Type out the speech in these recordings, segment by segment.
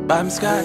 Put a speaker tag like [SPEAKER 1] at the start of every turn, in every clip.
[SPEAKER 1] Bam Scott.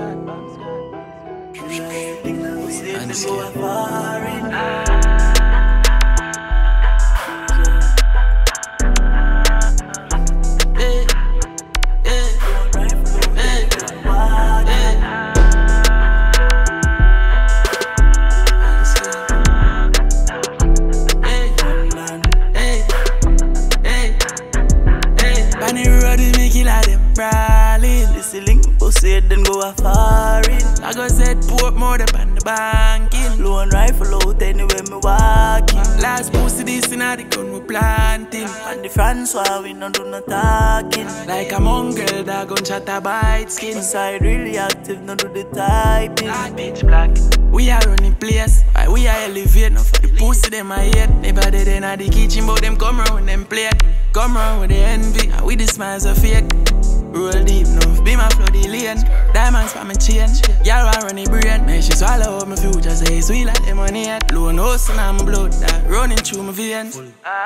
[SPEAKER 2] Say then go a foreign.
[SPEAKER 1] I go set port more than the banking.
[SPEAKER 2] Loan rifle out anywhere me walking.
[SPEAKER 1] Last pussy this in the gun we planting.
[SPEAKER 2] And the Francois we no do no talking.
[SPEAKER 1] Like a mongrel dog gun shot a bite skin.
[SPEAKER 2] Inside really active, no do the typing.
[SPEAKER 1] Bitch black. We are running place, why we are elevate. No for the pussy them I hate. Nobody then at the kitchen but them come round them plate. Come round with the envy, and with the smiles are fake. Roll deep, no, be my floody lane. Diamonds for my chain, y'all want run the brain. Man, she swallow up my future, say sweet like lemonade. Loan house and I'm blood, that running through my veins.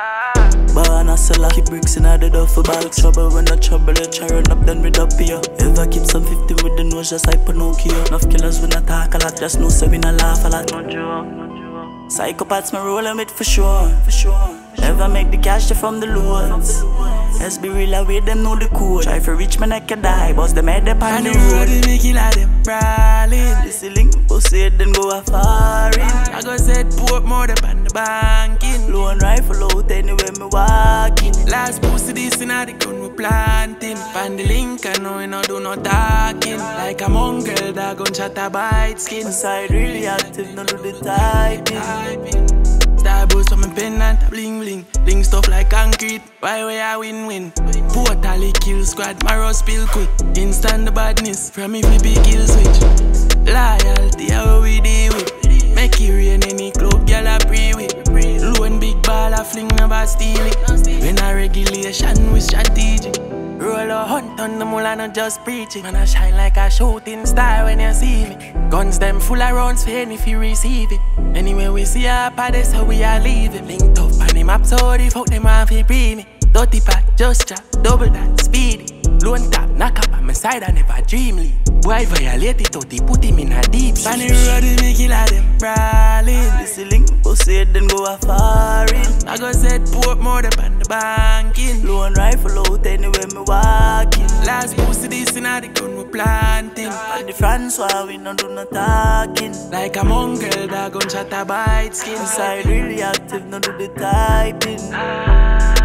[SPEAKER 2] Born a seller, keep bricks in the duffel bag. Trouble when the trouble, you try run up, then rid up here. Ever keep some 50 with the nose, just like Pinocchio. Enough killers when I talk a lot, just know so we not laugh a lot. No joke. Psychopaths me rollin' with for sure. Never make the cash from the loans. Let's be real, away them know the code. Try for rich man I can die, boss them head up on the road.
[SPEAKER 1] They make it like them brawling.
[SPEAKER 2] This is link, pussy then go a foreign.
[SPEAKER 1] I go set port more than the banking.
[SPEAKER 2] Loan rifle out anywhere me walking.
[SPEAKER 1] Last pussy this in the gun we planting. Find the link and no we no do no talking. Like a mongrel dog gun shot a bite skin.
[SPEAKER 2] Inside really active, no do the typing.
[SPEAKER 1] Star boost from my pen and bling bling. Link stuff like concrete, why we are win-win. Totally kill squad, marrow spill quick. Instant the badness, from if we be kill switch. Loyalty, how we deal with. Make it rain any club, girl I pray with. Loan big ball, I fling never steal it. When a regulation with strategic. Roll a hunt on the mula, not just preaching. Man, I shine like a shooting star when you see me. Guns them full of rounds, for if you receive it. Anyway, we see a party, so we are leaving. Linked up on the map, so the fuck them off, he pre me. Dirty pack, just chat, double that, speedy. Loan tap, knock up on my side, I never dreamly. Boy violate it out, he put him in a deep shit. On the road, we make it like them brawling.
[SPEAKER 2] This is link, pussy then go a foreign.
[SPEAKER 1] I go set port more than the banking.
[SPEAKER 2] Loan rifle out anywhere me walking.
[SPEAKER 1] Last pussy this in the gun we planting.
[SPEAKER 2] And the Francois we no do no talking.
[SPEAKER 1] Like a mongrel dog gun shot a bite skin.
[SPEAKER 2] Inside really active, no do the typing.